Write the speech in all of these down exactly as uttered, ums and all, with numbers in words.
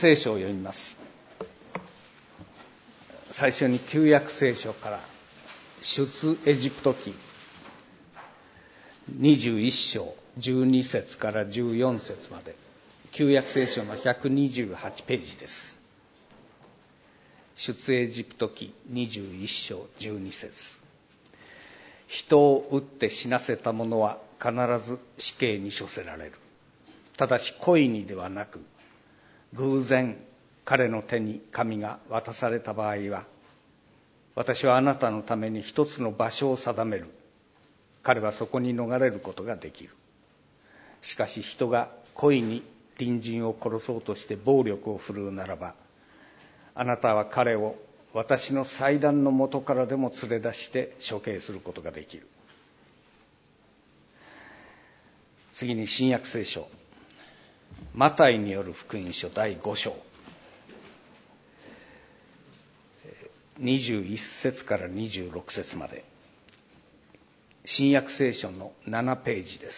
聖書を読みます。最初に旧約聖書から出エジプト記にじゅういっ章じゅうに節からじゅうよん節まで、旧約聖書のひゃくにじゅうはちページです。出エジプト記にじゅういっ章じゅうに節。人を撃って死なせた者は必ず死刑に処せられる。ただし故意にではなく、偶然彼の手に紙が渡された場合は、私はあなたのために一つの場所を定める。彼はそこに逃れることができる。しかし人が故意に隣人を殺そうとして暴力を振るうならば、あなたは彼を私の祭壇の元からでも連れ出して処刑することができる。次に新約聖書、マタイによる福音書だいご章にじゅういち節からにじゅうろく節まで、新約聖書のななページです。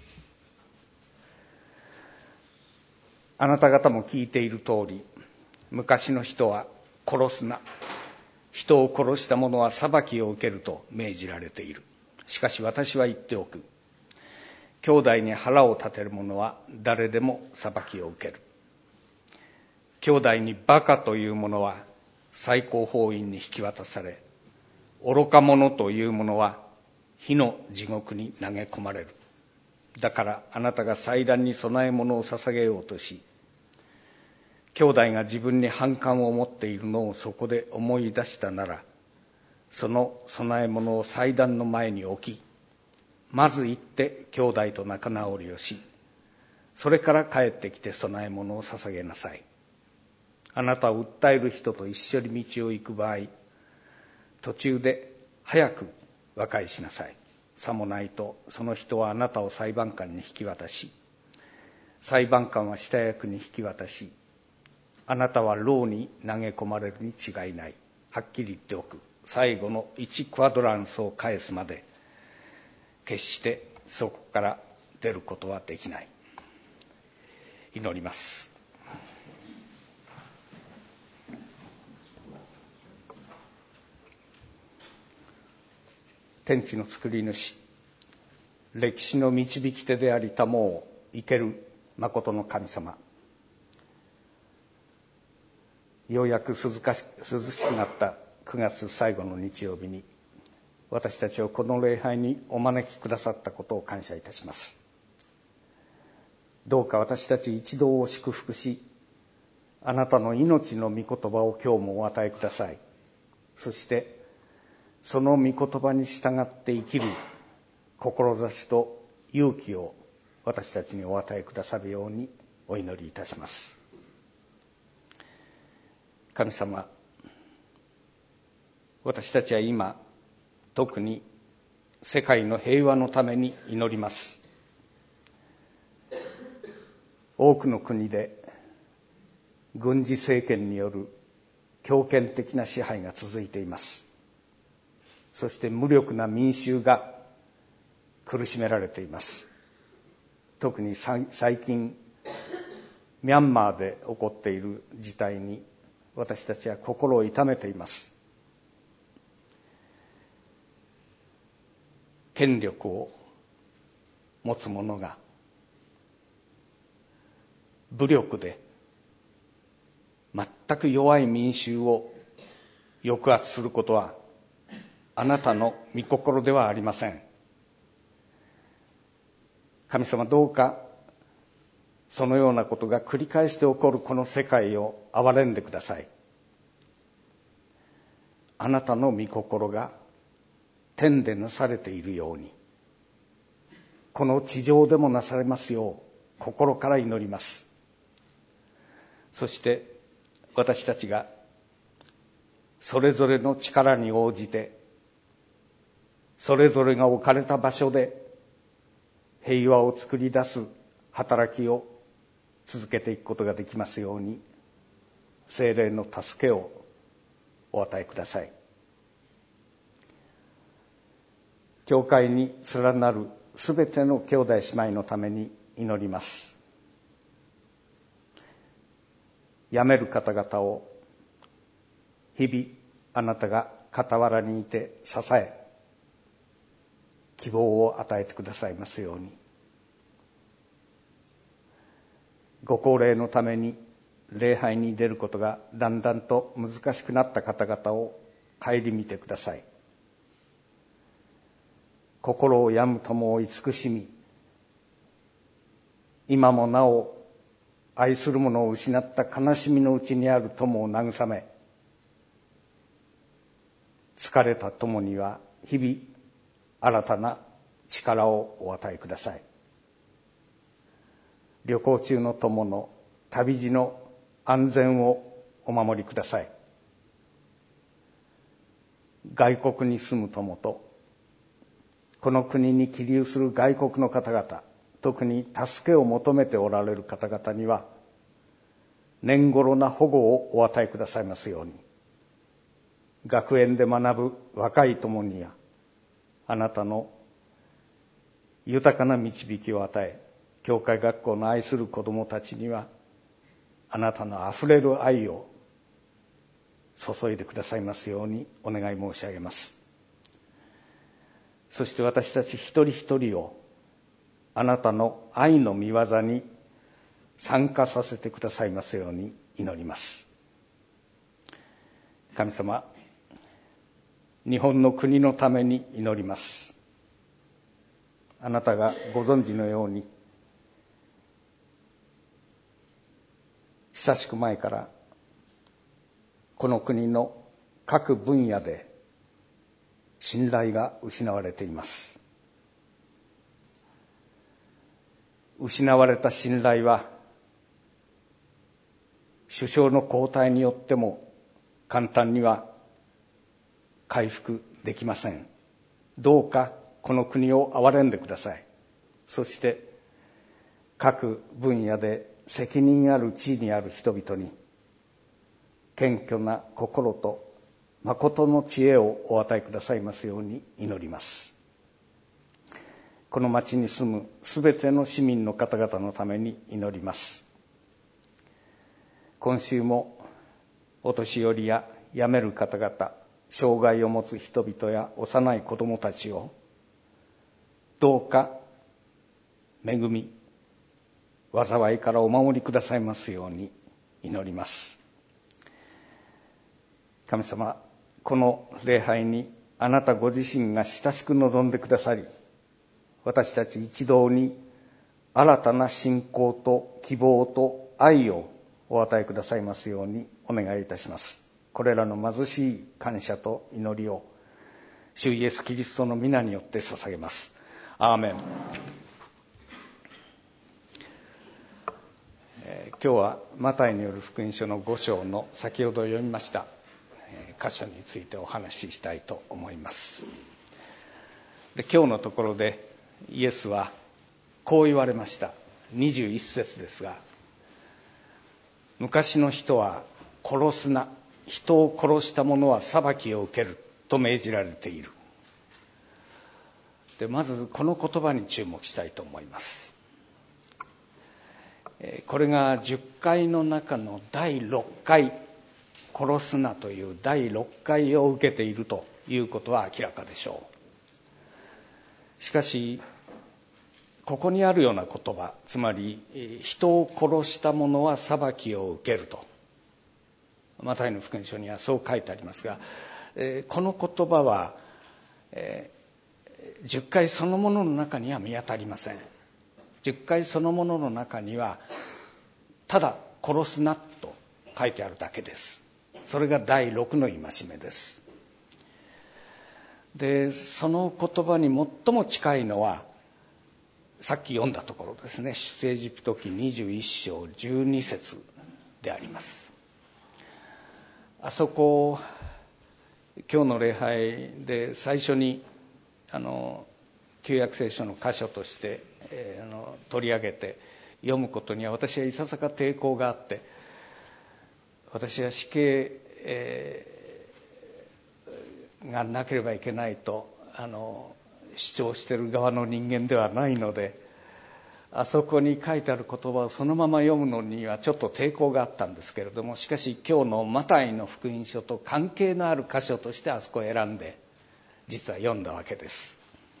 あなた方も聞いている通り、昔の人は殺すな、人を殺した者は裁きを受けると命じられている。しかし私は言っておく。兄弟に腹を立てる者は誰でも裁きを受ける。兄弟にバカという者は最高法院に引き渡され、愚か者という者は火の地獄に投げ込まれる。だからあなたが祭壇に供え物を捧げようとし、兄弟が自分に反感を持っているのをそこで思い出したなら、その供え物を祭壇の前に置き、まず行って兄弟と仲直りをし、それから帰ってきて供え物を捧げなさい。あなたを訴える人と一緒に道を行く場合、途中で早く和解しなさい。さもないとその人はあなたを裁判官に引き渡し、裁判官は下役に引き渡し、あなたは牢に投げ込まれるに違いない。はっきり言っておく。最後のいちクアドランスを返すまで決してそこから出ることはできない。祈ります。天地の作り主、歴史の導き手でありたもを生ける誠の神様、ようやく涼しくなったくがつ最後の日曜日に、私たちをこの礼拝にお招きくださったことを感謝いたします。どうか私たち一同を祝福し、あなたの命の御言葉を今日もお与えください。そしてその御言葉に従って生きる志と勇気を私たちにお与えくださるようにお祈りいたします。神様、私たちは今特に世界の平和のために祈ります。多くの国で軍事政権による強権的な支配が続いています。そして無力な民衆が苦しめられています。特に最近ミャンマーで起こっている事態に私たちは心を痛めています。権力を持つ者が武力で全く弱い民衆を抑圧することはあなたの御心ではありません。神様、どうかそのようなことが繰り返して起こるこの世界を憐れんでください。あなたの御心が天でなされているように、この地上でもなされますよう心から祈ります。そして私たちがそれぞれの力に応じて、それぞれが置かれた場所で平和を作り出す働きを続けていくことができますように、聖霊の助けをお与えください。教会に連なるすべての兄弟姉妹のために祈ります。 病める方々を日々あなたが傍らにいて支え、希望を与えてくださいますように。ご高齢のために礼拝に出ることがだんだんと難しくなった方々を顧みてください。心を病む友を慈しみ、今もなお愛する者を失った悲しみのうちにある友を慰め、疲れた友には日々新たな力をお与えください。旅行中の友の旅路の安全をお守りください。外国に住む友とこの国に起立する外国の方々、特に助けを求めておられる方々には年頃な保護をお与えくださいますように。学園で学ぶ若い友にはあなたの豊かな導きを与え、教会学校の愛する子どもたちにはあなたのあふれる愛を注いでくださいますようにお願い申し上げます。そして私たち一人一人をあなたの愛の御業に参加させてくださいますように祈ります。神様、日本の国のために祈ります。あなたがご存知のように、久しく前からこの国の各分野で信頼が失われています。失われた信頼は首相の交代によっても簡単には回復できません。どうかこの国を憐れんでください。そして各分野で責任ある地位にある人々に謙虚な心と誠の知恵をお与えくださいますように祈ります。この町に住むすべての市民の方々のために祈ります。今週もお年寄りや病める方々、障害を持つ人々や幼い子どもたちをどうか恵み、災いからお守りくださいますように祈ります。神様、この礼拝にあなたご自身が親しく望んでくださり、私たち一同に新たな信仰と希望と愛をお与えくださいますようにお願いいたします。これらの貧しい感謝と祈りを主イエスキリストの皆によって捧げます。アーメン。えー、今日はマタイによる福音書のご章の先ほど読みました箇所についてお話ししたいと思います。で、今日のところでイエスはこう言われました。にじゅういち節ですが、昔の人は殺すな、人を殺した者は裁きを受けると命じられている。で、まずこの言葉に注目したいと思います。これがじゅっかいの中のだいろっかい、殺すなというだいろっかいを受けているということは明らかでしょう。しかしここにあるような言葉、つまり人を殺した者は裁きを受けると、マタイの福音書にはそう書いてありますが、この言葉はじゅっかいそのものの中には見当たりません。じゅっかいそのものの中にはただ殺すなと書いてあるだけです。それがだいろくの戒めです。で、その言葉に最も近いのはさっき読んだところですね。出エジプト記にじゅういっ章じゅうに節であります。あそこ、今日の礼拝で最初にあの旧約聖書の箇所として、えー、あの取り上げて読むことには私はいささか抵抗があって、私は死刑、えー、がなければいけないとあの主張している側の人間ではないので、 あそこに書いてある言葉をそのまま読むのにはちょっと抵抗があったんですけれども、しかし今日のマタイの福音書と関係のある箇所としてあそこを選んで実は読んだわけです。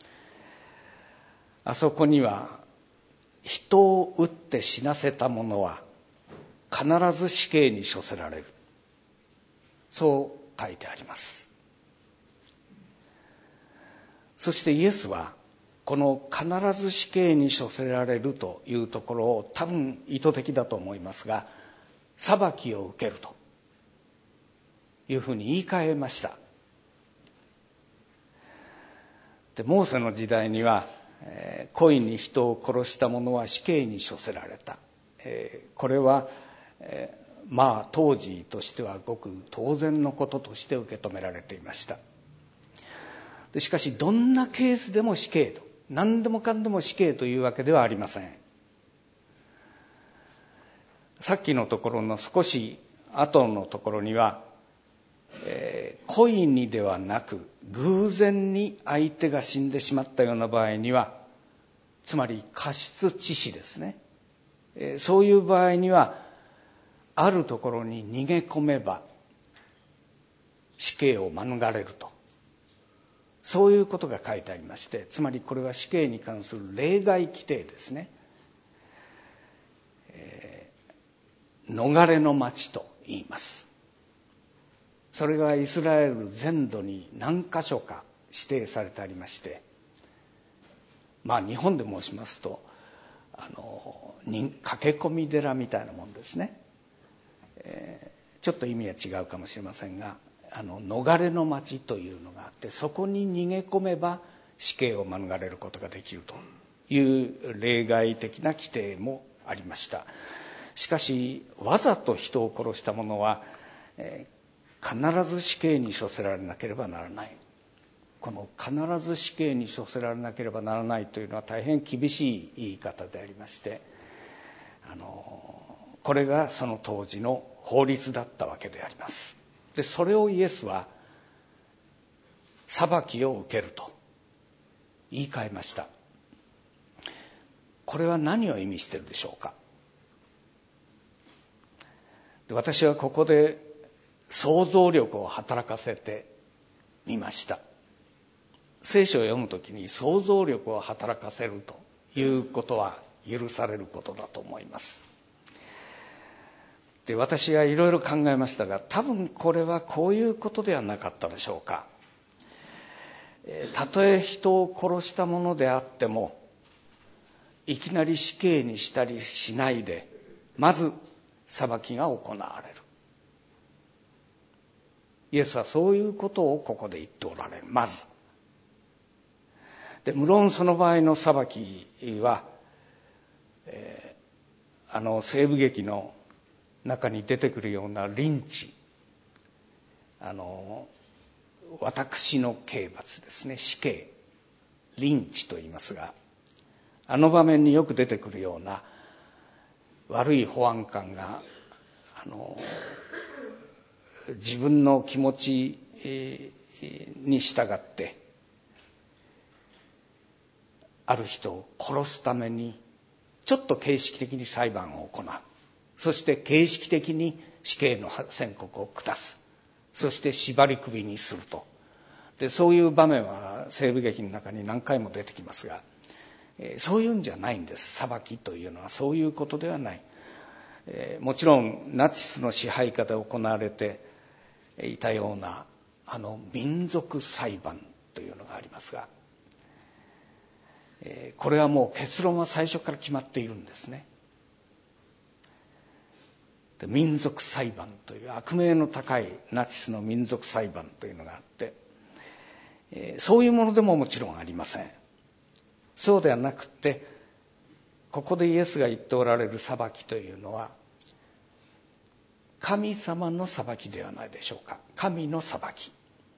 あそこには、人を撃って死なせた者は必ず死刑に処せられる、そう書いてあります。そしてイエスはこの必ず死刑に処せられるというところを多分意図的だと思いますが、裁きを受けるというふうに言い換えました。で、モーセの時代には、えー、故意に人を殺した者は死刑に処せられた、えー、これは、えー、まあ当時としてはごく当然のこととして受け止められていました。でしかしどんなケースでも死刑と、何でもかんでも死刑というわけではありません。さっきのところの少し後のところには、えー、故意にではなく偶然に相手が死んでしまったような場合には、つまり過失致死ですね、えー、そういう場合にはあるところに逃げ込めば死刑を免れると、そういうことが書いてありまして、つまりこれは死刑に関する例外規定ですね。えー、逃れの町と言います。それがイスラエル全土に何箇所か指定されてありまして、まあ日本で申しますと、あの駆け込み寺みたいなもんですね。えー、ちょっと意味は違うかもしれませんが、あの逃れの町というのがあって、そこに逃げ込めば死刑を免れることができるという例外的な規定もありました。しかしわざと人を殺した者は、えー、必ず死刑に処せられなければならない。この必ず死刑に処せられなければならないというのは大変厳しい言い方でありまして、あのこれがその当時の法律だったわけであります。で、それをイエスは裁きを受けると言い換えました。これは何を意味しているでしょうか。で、私はここで想像力を働かせてみました。聖書を読むときに想像力を働かせるということは許されることだと思います。で、私はいろいろ考えましたが、多分これはこういうことではなかったでしょうか。たとえ人を殺したものであっても、いきなり死刑にしたりしないで、まず裁きが行われる。イエスはそういうことをここで言っておられる。まず。で、無論その場合の裁きは、えー、あの西部劇の中に出てくるようなリンチ、あの私の刑罰ですね、死刑、リンチと言いますが、あの場面によく出てくるような悪い保安官があの自分の気持ちに従ってある人を殺すためにちょっと形式的に裁判を行う。そして形式的に死刑の宣告を下す。そして縛り首にすると。で、そういう場面は西部劇の中に何回も出てきますが、えー、そういうんじゃないんです。裁きというのはそういうことではない。えー、もちろんナチスの支配下で行われていたようなあの民族裁判というのがありますが、えー、これはもう結論は最初から決まっているんですね。民族裁判という悪名の高いナチスの民族裁判というのがあって、えー、そういうものでももちろんありません。そうではなくて、ここでイエスが言っておられる裁きというのは神様の裁きではないでしょうか。神の裁き。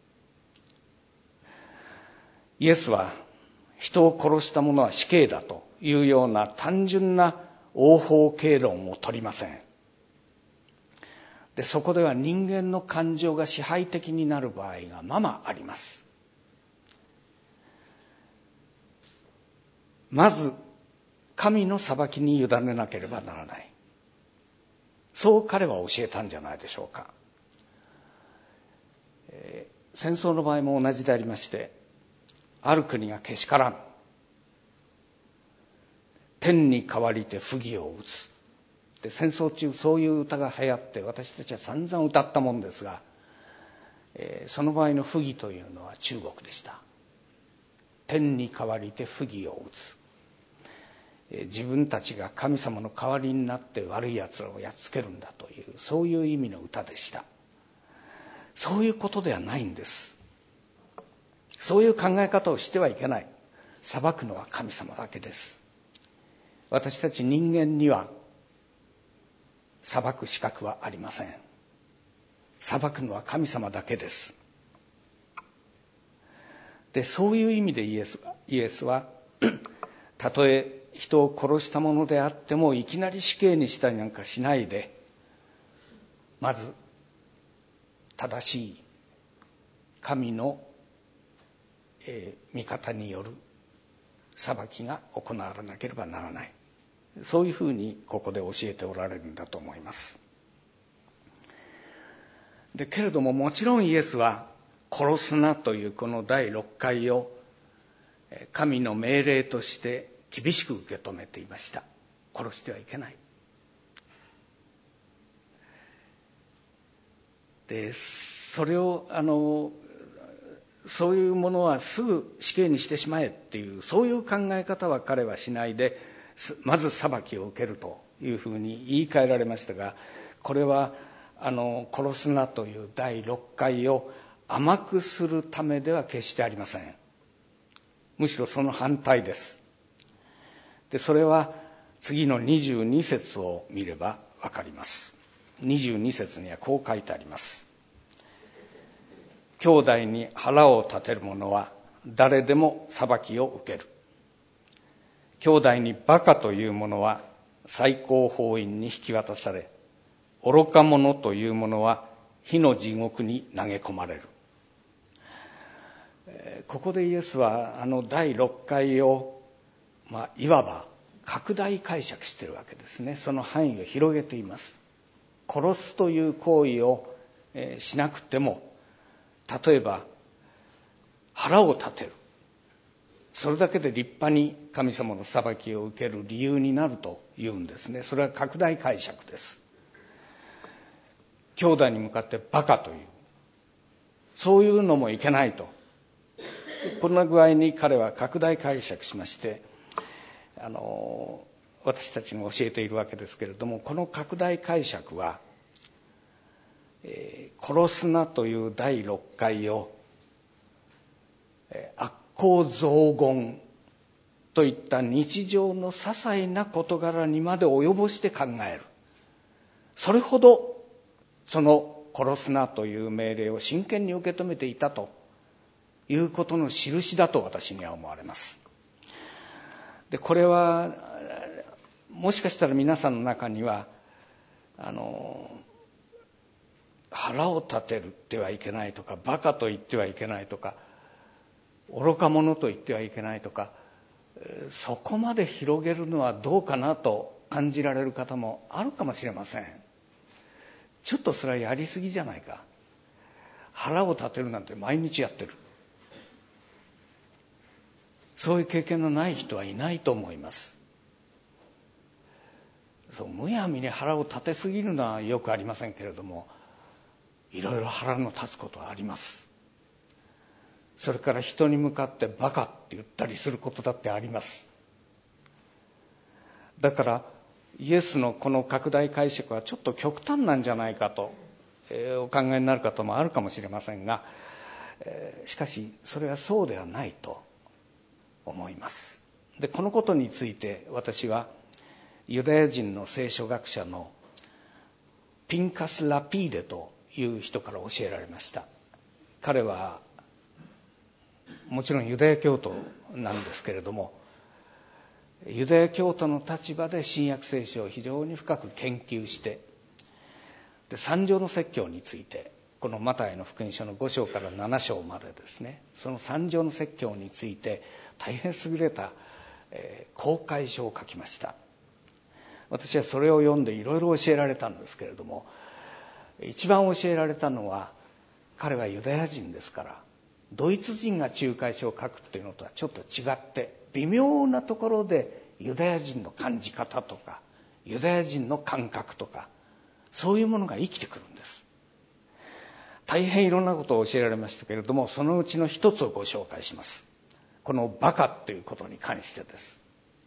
イエスは人を殺した者は死刑だというような単純な応報経論を取りません。で、そこでは人間の感情が支配的になる場合がままあります。まず神の裁きに委ねなければならない。そう彼は教えたんじゃないでしょうか。えー、戦争の場合も同じでありまして、ある国がけしからん、天に代わりて不義を打つで、戦争中そういう歌が流行って私たちは散々歌ったもんですが、えー、その場合の不義というのは中国でした。天に代わりて不義を打つ、えー、自分たちが神様の代わりになって悪い奴らをやっつけるんだという、そういう意味の歌でした。そういうことではないんです。そういう考え方をしてはいけない。裁くのは神様だけです。私たち人間には裁く資格はありません。裁くのは神様だけです。で、そういう意味でイエスは、イエスはたとえ人を殺したものであってもいきなり死刑にしたりなんかしないで、まず正しい神の、えー、御方による裁きが行われなければならない。そういうふうにここで教えておられるんだと思います。でけれども、もちろんイエスは殺すなというこのだいろっかいを神の命令として厳しく受け止めていました。殺してはいけない。でそれをあのそういうものはすぐ死刑にしてしまえっていう、そういう考え方は彼はしないで、まず裁きを受けるというふうに言い換えられましたが、これはあの殺すなというだいろっかいを甘くするためでは決してありません。むしろその反対です。でそれは次のにじゅうに節を見ればわかります。にじゅうに節にはこう書いてあります。兄弟に腹を立てる者は誰でも裁きを受ける。兄弟にバカという者は最高法院に引き渡され、愚か者という者は火の地獄に投げ込まれる。ここでイエスはあのだいろっかいを、まあ、いわば拡大解釈しているわけですね。その範囲を広げています。殺すという行為を、えー、しなくても、例えば腹を立てる、それだけで立派に神様の裁きを受ける理由になるというんですね。それは拡大解釈です。兄弟に向かってバカという、そういうのもいけないと、こんな具合に彼は拡大解釈しまして、あの私たちに教えているわけですけれども、この拡大解釈は、えー、殺すなというだいろっかいを、えー、悪行増言といった日常の些細な事柄にまで及ぼして考える。それほどその殺すなという命令を真剣に受け止めていたということの印だと私には思われます。でこれはもしかしたら皆さんの中にはあの腹を立てるってはいけないとか、バカと言ってはいけないとか、愚か者と言ってはいけないとか、そこまで広げるのはどうかなと感じられる方もあるかもしれません。ちょっとそれはやりすぎじゃないか。腹を立てるなんて毎日やってる。そういう経験のない人はいないと思います。そうむやみに腹を立てすぎるのはよくありませんけれども、いろいろ腹の立つことはあります。それから人に向かってバカって言ったりすることだってあります。だからイエスのこの拡大解釈はちょっと極端なんじゃないかと、えー、お考えになる方もあるかもしれませんが、えー、しかしそれはそうではないと思います。でこのことについて私はユダヤ人の聖書学者のピンカス・ラピーデという人から教えられました。彼はもちろんユダヤ教徒なんですけれども、ユダヤ教徒の立場で新約聖書を非常に深く研究して、で三条の説教について、このマタイの福音書のご章からなな章までですね、その三条の説教について大変優れたえー、公開書を書きました。私はそれを読んでいろいろ教えられたんですけれども、一番教えられたのは、彼はユダヤ人ですからドイツ人が仲介書を書くっていうのとはちょっと違って、微妙なところでユダヤ人の感じ方とかユダヤ人の感覚とか、そういうものが生きてくるんです。大変いろんなことを教えられましたけれども、そのうちの一つをご紹介します。このバカということに関してです。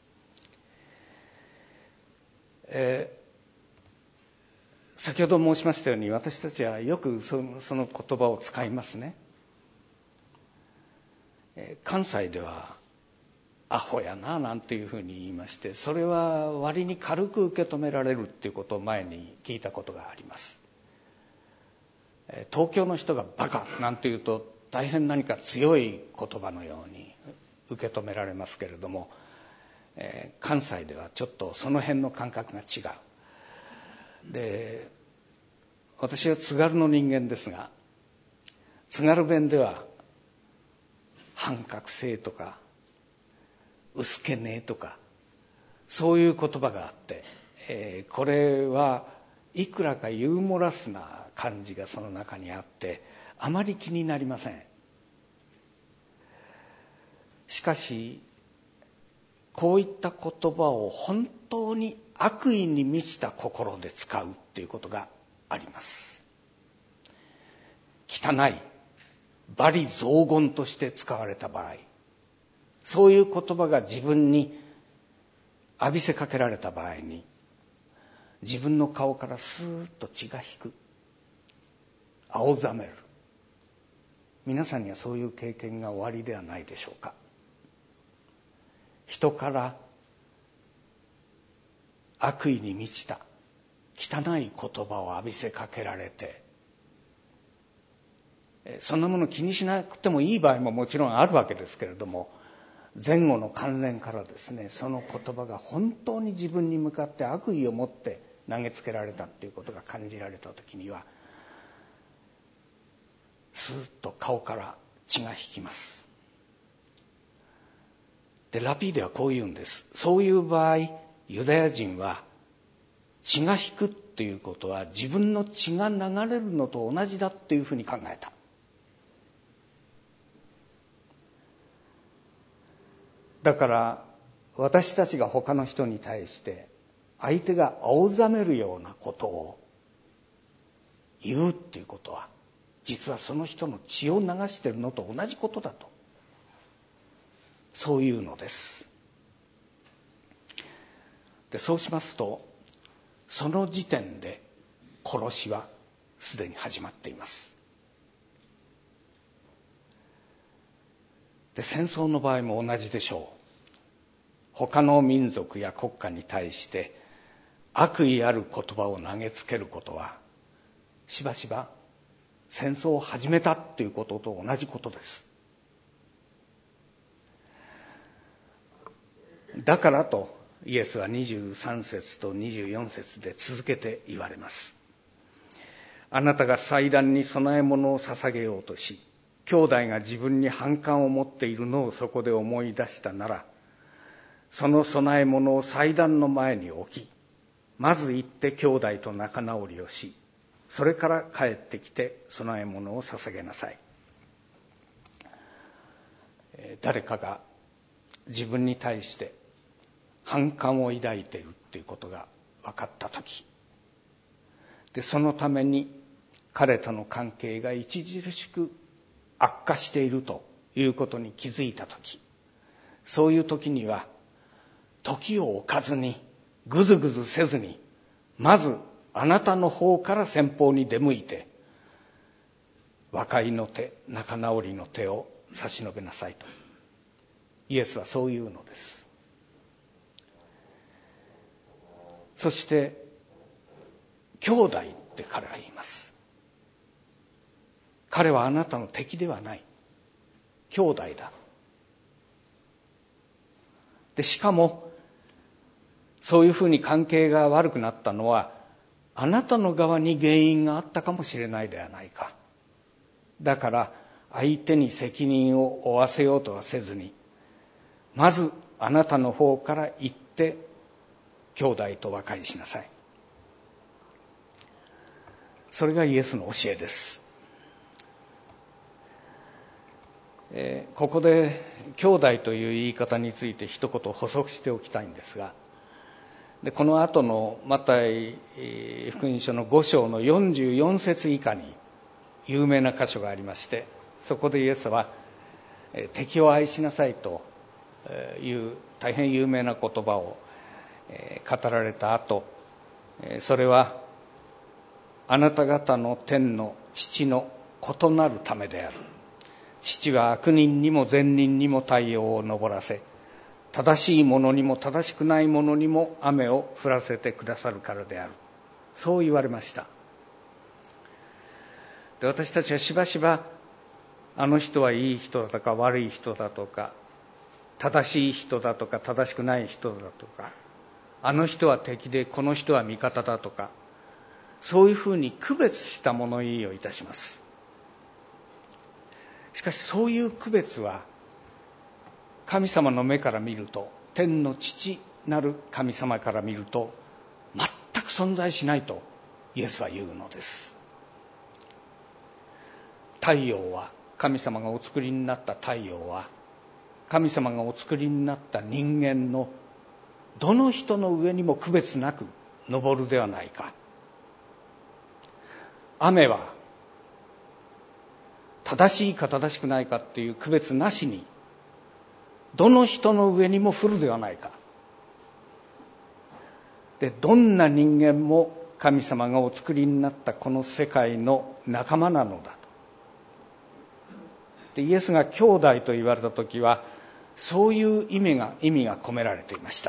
えー、先ほど申しましたように、私たちはよくその、その言葉を使いますね。えー、関西ではアホやななんていうふうに言いまして、それは割に軽く受け止められるっていうことを前に聞いたことがあります。えー、東京の人がバカなんていうと大変何か強い言葉のように受け止められますけれども、えー、関西ではちょっとその辺の感覚が違う。で、私は津軽の人間ですが、津軽弁では半角性とか薄けねえとか、そういう言葉があって、えー、これはいくらかユーモラスな感じがその中にあってあまり気になりません。しかしこういった言葉を本当に悪意に満ちた心で使うっていうことがあります。汚い、罵詈雑言として使われた場合、そういう言葉が自分に浴びせかけられた場合に、自分の顔からスーッと血が引く、青ざめる。皆さんにはそういう経験がおありではないでしょうか。人から悪意に満ちた汚い言葉を浴びせかけられて、そんなもの気にしなくてもいい場合ももちろんあるわけですけれども、前後の関連からですね、その言葉が本当に自分に向かって悪意を持って投げつけられたっていうことが感じられたときには、スーッと顔から血が引きます。で、ラピーではこう言うんです。そういう場合、ユダヤ人は血が引くっていうことは自分の血が流れるのと同じだっていうふうに考えた。だから私たちが他の人に対して相手が青ざめるようなことを言うっていうことは、実はその人の血を流しているのと同じことだと、そういうのです。で、そうしますと、その時点で殺しはすでに始まっています。で、戦争の場合も同じでしょう。他の民族や国家に対して悪意ある言葉を投げつけることは、しばしば戦争を始めたということと同じことです。だからとイエスはにじゅうさん節とにじゅうよん節で続けて言われます。あなたが祭壇に供え物を捧げようとし、兄弟が自分に反感を持っているのをそこで思い出したなら、その供え物を祭壇の前に置き、まず行って兄弟と仲直りをし、それから帰ってきて供え物を捧げなさい。誰かが自分に対して反感を抱いているということが分かったとき、でそのために彼との関係が著しく悪化しているということに気づいたとき、そういうときには時を置かずに、ぐずぐずせずに、まずあなたの方から先方に出向いて、和解の手、仲直りの手を差し伸べなさいと。イエスはそういうのです。そして兄弟って彼は言います。彼はあなたの敵ではない、兄弟だ。でしかもそういうふうに関係が悪くなったのはあなたの側に原因があったかもしれないではないか。だから相手に責任を負わせようとはせずに、まずあなたの方から行って兄弟と和解しなさい。それがイエスの教えです。えー、ここで兄弟という言い方について一言補足しておきたいんですが、でこの後のマタイ福音書のご章のよんじゅうよん節以下に有名な箇所がありまして、そこでイエスは敵を愛しなさいという大変有名な言葉を語られた後、それはあなた方の天の父の異なるためである。父は悪人にも善人にも太陽を昇らせ、正しい者にも正しくない者にも雨を降らせてくださるからである。そう言われました。で、私たちはしばしばあの人はいい人だとか悪い人だとか、正しい人だとか正しくない人だとか、あの人は敵でこの人は味方だとか、そういうふうに区別した物言いをいたします。しかしそういう区別は神様の目から見ると、天の父なる神様から見ると全く存在しないとイエスは言うのです。太陽は、神様がお作りになった太陽は、神様がお作りになった人間のどの人の上にも区別なく昇るではないか。雨は正しいか正しくないかっていう区別なしにどの人の上にも降るではないか。で、どんな人間も神様がお作りになったこの世界の仲間なのだと。で、イエスが兄弟と言われたときはそういう意味が意味が込められていました。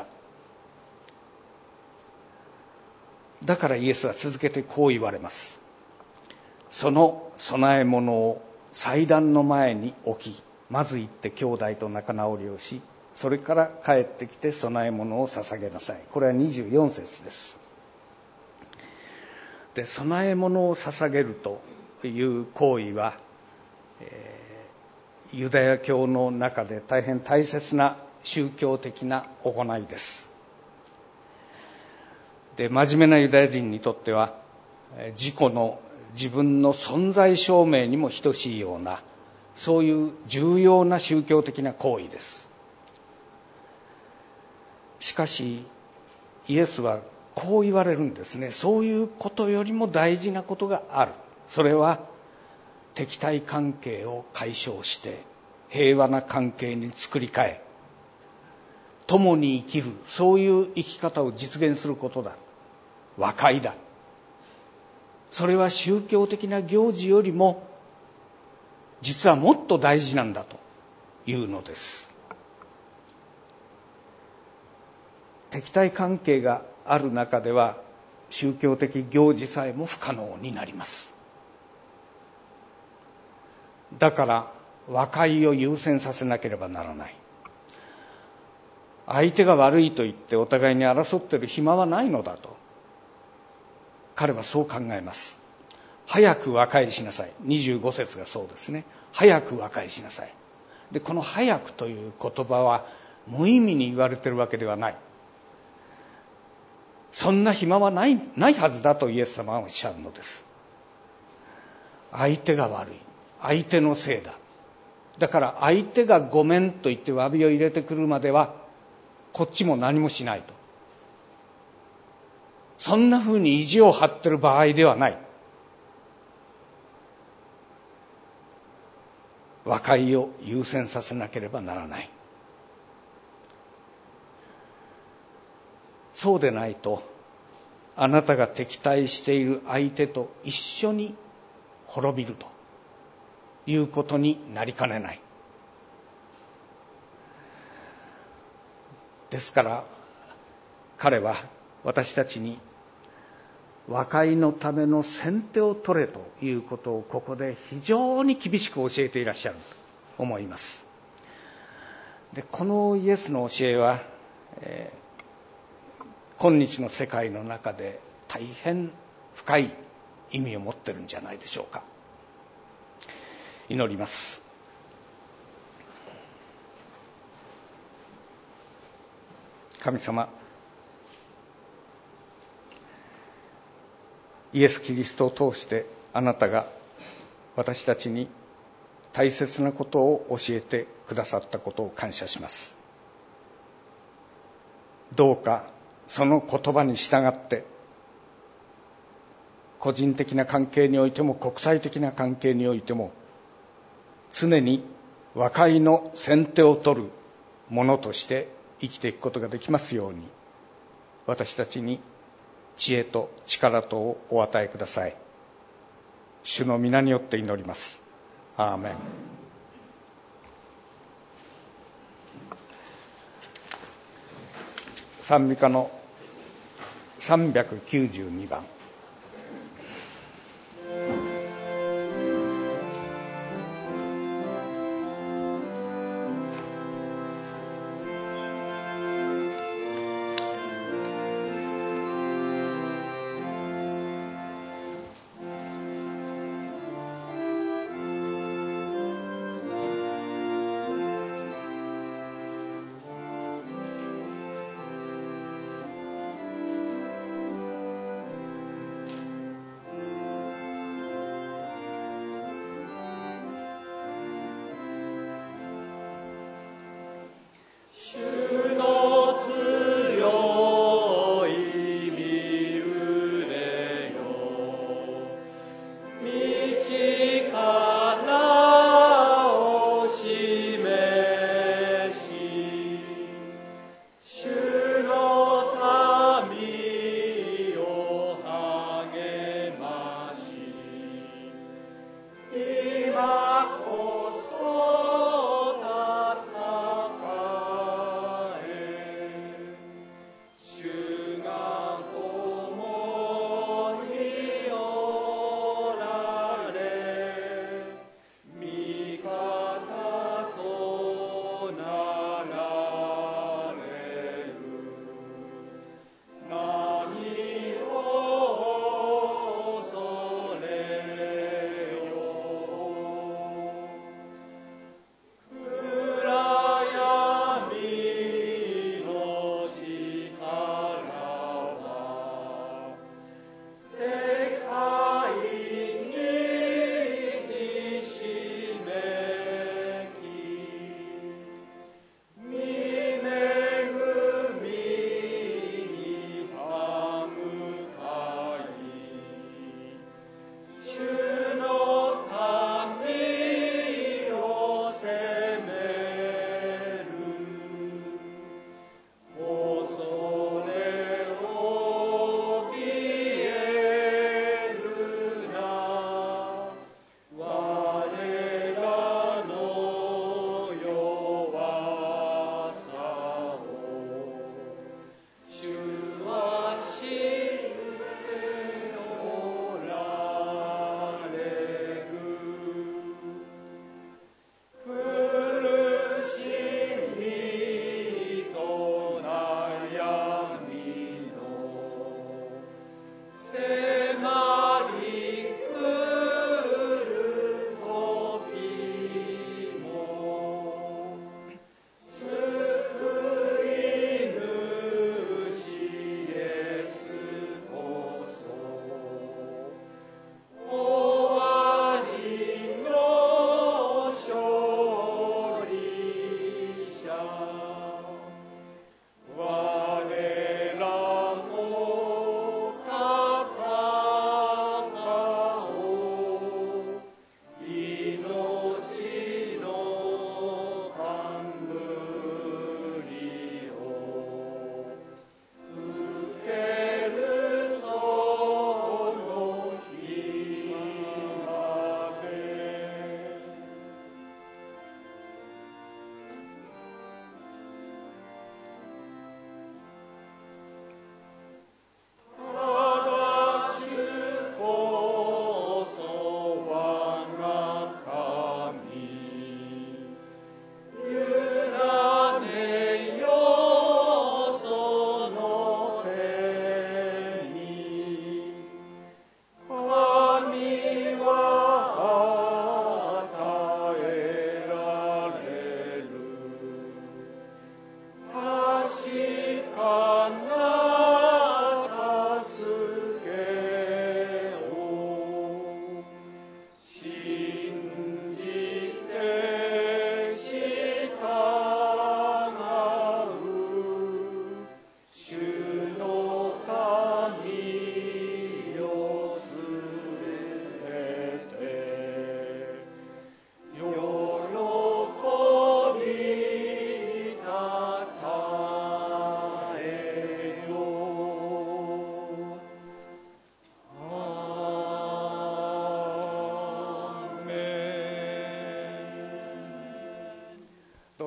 だからイエスは続けてこう言われます。その供え物を祭壇の前に置き、まず行って兄弟と仲直りをし、それから帰ってきて供え物を捧げなさい。これはにじゅうよん節です。で、供え物を捧げるという行為は、えー、ユダヤ教の中で大変大切な宗教的な行いです。で、真面目なユダヤ人にとっては自己の自分の存在証明にも等しいような、そういう重要な宗教的な行為です。しかしイエスはこう言われるんですね。そういうことよりも大事なことがある。それは敵対関係を解消して平和な関係に作り変え、共に生きる、そういう生き方を実現することだ。和解だ。それは宗教的な行事よりも実はもっと大事なんだというのです。敵対関係がある中では宗教的行事さえも不可能になります。だから和解を優先させなければならない。相手が悪いと言ってお互いに争っている暇はないのだと彼はそう考えます。早く和解しなさい。にじゅうご節がそうですね。早く和解しなさい。で、この早くという言葉は無意味に言われているわけではない。そんな暇はない、ないはずだとイエス様はおっしゃるのです。相手が悪い。相手のせいだ。だから相手がごめんと言って詫びを入れてくるまではこっちも何もしないと。そんなふうに意地を張っている場合ではない。和解を優先させなければならない。そうでないと、あなたが敵対している相手と一緒に滅びるということになりかねない。ですから彼は私たちに和解のための先手を取れということをここで非常に厳しく教えていらっしゃると思います。で、このイエスの教えは、えー、今日の世界の中で大変深い意味を持っているんじゃないでしょうか。祈ります。 神様、イエス・キリストを通してあなたが私たちに大切なことを教えてくださったことを感謝します。どうかその言葉に従って個人的な関係においても国際的な関係においても常に和解の先手を取るものとして生きていくことができますように、私たちに知恵と力とをお与えください。主の皆によって祈ります。アーメン。賛美歌のさんびゃくきゅうじゅうにばん。